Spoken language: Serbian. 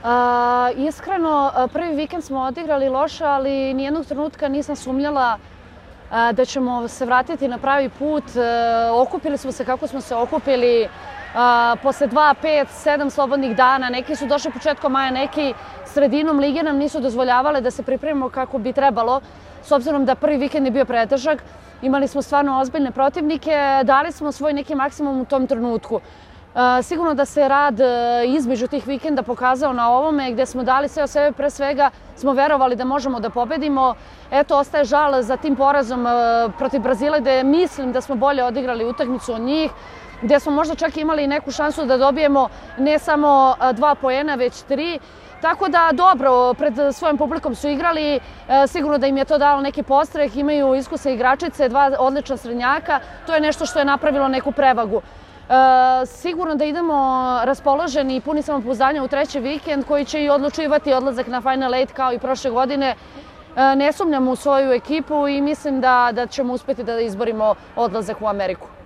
Iskreno, prvi vikend smo odigrali loše, ali nijednog trenutka nisam sumnjala da ćemo se vratiti na pravi put. Okupili smo se kako smo se okupili. Posle 2, 5, 7 slobodnih dana, neki su došli početkom maja, neki sredinom lige nam nisu dozvoljavale da se pripremimo kako bi trebalo, s obzirom da prvi vikend je bio pretežak. Imali smo stvarno ozbiljne protivnike, dali smo svoj neki maksimum u tom trenutku. Sigurno da se rad između tih vikenda pokazao na ovome, gde smo dali sve o sebe, pre svega smo verovali da možemo da pobedimo. Eto, ostaje žal za tim porazom protiv Brazila, gde mislim da smo bolje odigrali utakmicu od njih, gde smo možda čak imali neku šansu da dobijemo ne samo 2 poena, već 3. Tako da, dobro, pred svojom publikom su igrali, sigurno da im je to dalo neki podstrek, imaju iskusne igračice, 2 odlična srednjaka, to je nešto što je napravilo neku prevagu. Sigurno da idemo raspoloženi i puni samopouzdanja u treći vikend koji će i odlučivati odlazak na Final 8 kao i prošle godine. Ne sumnjam u svoju ekipu i mislim da ćemo uspjeti da izborimo odlazak u Ameriku.